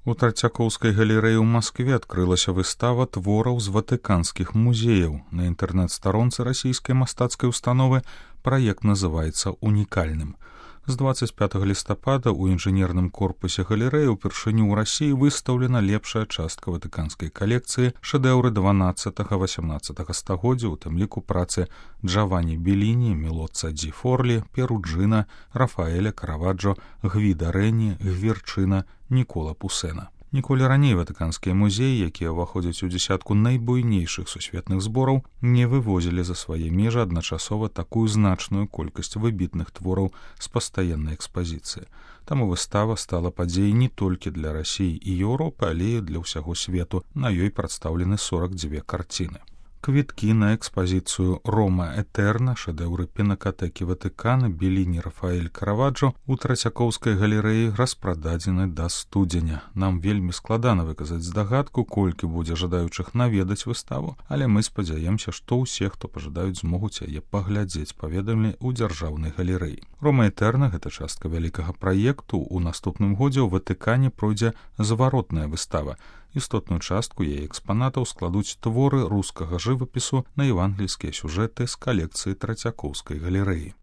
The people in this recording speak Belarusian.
У Трацякоўскай галерэі ў Маскве адкрылася выстава твораў з ватыканскіх музеяў. На інтэрнэт-старонцы расійскай мастацкай установы праект называецца «Унікальным». З 25 лістапада ў інжынерным корпусе галерэі ўпершыню ў Расіі выстаўлена лепшая частка ватыканскай калекцыі шэдэўры 12-18 стагоддзя, у тым ліку працы Джавані Беліні, Мілоца Дзі Форлі, Перуджына, Рафаэля Караваджо, Гвіда Рэні, Гверчына, Нікола Пусена. Ніколі раней ватыканскія музеі, якія ўваходзяць у дзясятку найбуйнейшых сусветных збораў, не вывозілі за свае межы адначасова такую значную колькасць выбітных твораў з пастаяннай экспазіцыі. Таму выстава стала падзеяй не толькі для Расіі і Еўропы, але і для ўсяго свету. На ёй прадстаўлены 42 карціны. Квіткі на экспазіцыю «Рома Этерна», шэдэўры пінакатэкі Ватыкана, Беліні, Рафаэль Караваджо у Трацякоўскай галерэі распрададзены да студзеня. Нам вельмі складана выказаць здагадку, колькі будзе жадаючых наведаць выставу, але мы спадзяемся, што ўсе, хто пажадаюць, змогуць яе паглядзець, паведамілі ў дзяржаўнай галерэі. «Рома Этерна» — гэта частка вялікага праекту. У наступным годзе ў Ватыкане пройдзе зваротная выстава. Істотную частку яе экспанатаў складуць творы рускага жывапісу на евангельскія сюжэты з калекцыі Трацякоўскай галерэі.